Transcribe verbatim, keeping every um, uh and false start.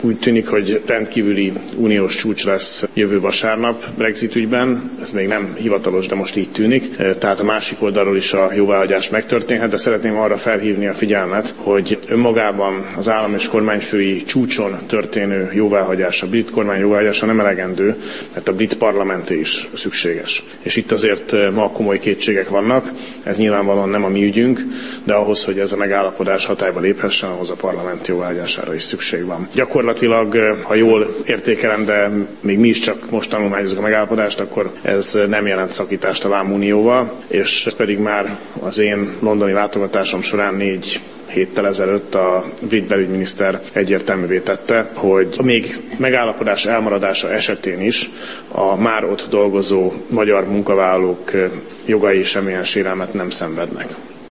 Úgy tűnik, hogy rendkívüli uniós csúcs lesz jövő vasárnap Brexit ügyben. Ez még nem hivatalos, de most így tűnik. Tehát a másik oldalról is a jóváhagyás megtörténhet, de szeretném arra felhívni a figyelmet, hogy önmagában az állam és kormányfői csúcson történő jóváhagyás, a brit kormány jóváhagyása nem elegendő, mert a brit parlamenté is szükséges. És itt azért ma komoly kétségek vannak, ez nyilvánvalóan nem a mi ügyünk, de ahhoz, hogy ez a megállapodás hatályba léphessen, ahhoz a parlament jóváhagyására is szükség van. Gyakorlatilag, ha jól értékelem, de még mi is csak most tanulmányozunk a megállapodást, akkor ez nem jelent szakítást a Vámunióval, és ez pedig már az én londoni látogatásom során négy héttel ezelőtt a brit belügyminiszter egyértelművé tette, hogy még megállapodás elmaradása esetén is a már ott dolgozó magyar munkavállalók jogai semmilyen sérelmet nem szenvednek.